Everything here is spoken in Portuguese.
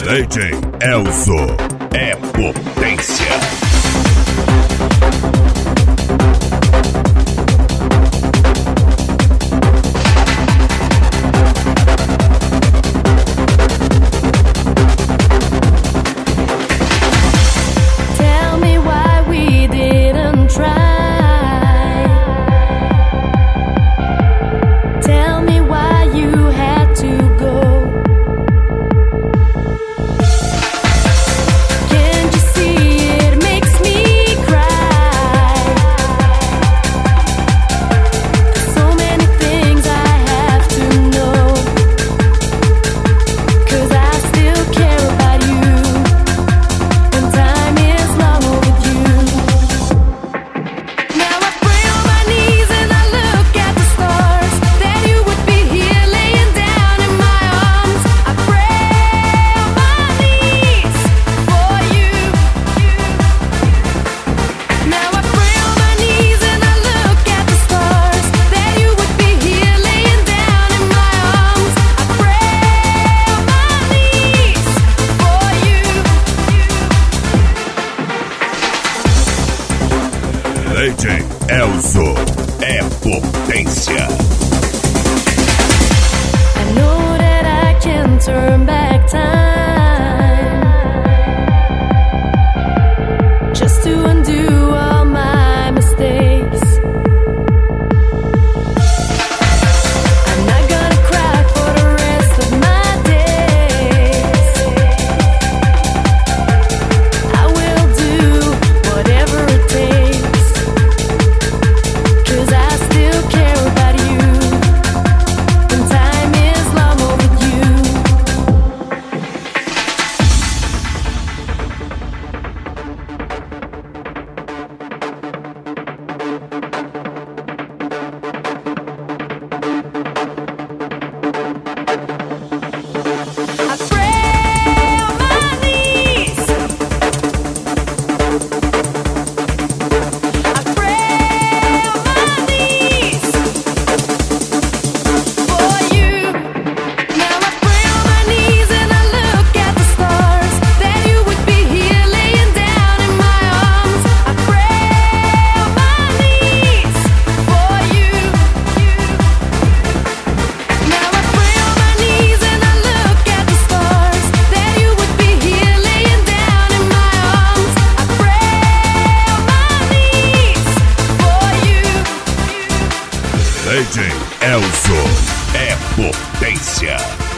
DJ Elzo é potência. DJ Elzo é potência. I know that I can turn back time, just to undo all my mistakes. I'm not gonna cry for the rest of my days. I will do whatever it takes. DJ Elzo é potência.